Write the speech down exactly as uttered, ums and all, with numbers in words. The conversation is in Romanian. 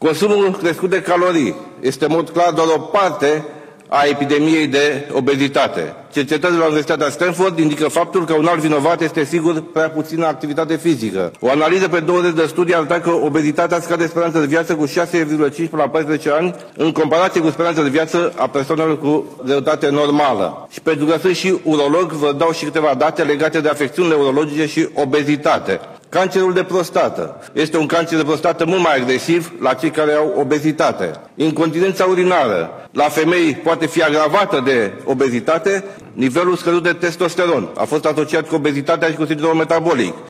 Consumul crescut de calorii este în mod clar doar o parte a epidemiei de obezitate. Cercetările la Universitatea Stanford indică faptul că un alt vinovat este sigur prea puțină activitate fizică. O analiză pe douăzeci de studii arată că obezitatea scade speranța de viață cu șase virgulă cinci până la paisprezece ani în comparație cu speranța de viață a persoanelor cu greutate normală. Și pentru că sunt și urolog, vă dau și câteva date legate de afecțiunile urologice și obezitate. Cancerul de prostată este un cancer de prostată mult mai agresiv la cei care au obezitate. Incontinența urinară la femei poate fi agravată de obezitate. Nivelul scăzut de testosteron a fost asociat cu obezitatea și cu sindromul metabolic.